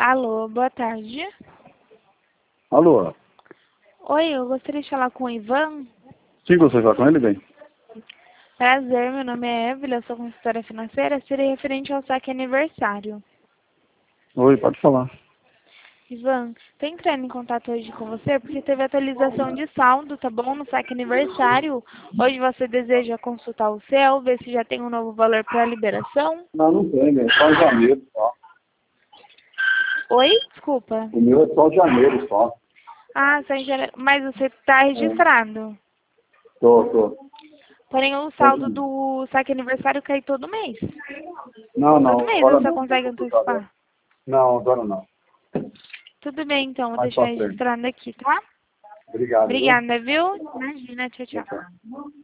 Alô, boa tarde. Alô? Oi, eu gostaria de falar com o Ivan. Sim, você vai com ele, bem? Prazer, meu nome é Evelyn, eu sou consultora financeira, seria referente ao saque aniversário. Oi, pode falar. Ivan, tô entrando em contato hoje com você porque teve atualização de saldo, tá bom? No saque aniversário. Hoje você deseja consultar o seu, ver se já tem um novo valor para liberação? Não tem, é só janeiro só. Oi? Desculpa. O meu é só janeiro só. Ah, mas você tá registrado. Tô. Porém, o saldo do saque aniversário cai todo mês. Não, Todo mês agora você não. consegue antecipar. Não, agora não. Tudo bem, então. Vou Mais deixar pra frente. registrado aqui, tá? Obrigado, viu? Obrigada, viu? Imagina. Tchau, Tchau, tchau. tchau.